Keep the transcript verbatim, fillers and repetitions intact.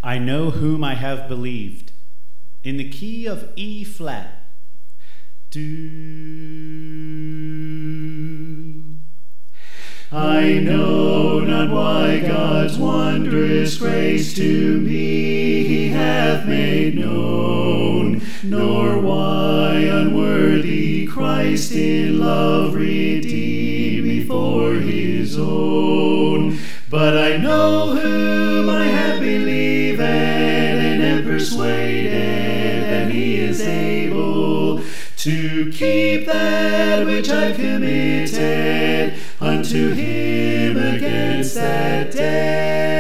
I know whom I have believed. In the key of E flat. Do. I know not why God's wondrous grace to me he hath made known, nor why unworthy Christ in love redeemed me for his own. But I know whom I have believed, and am persuaded that he is able to keep that which I've committed unto him against that day.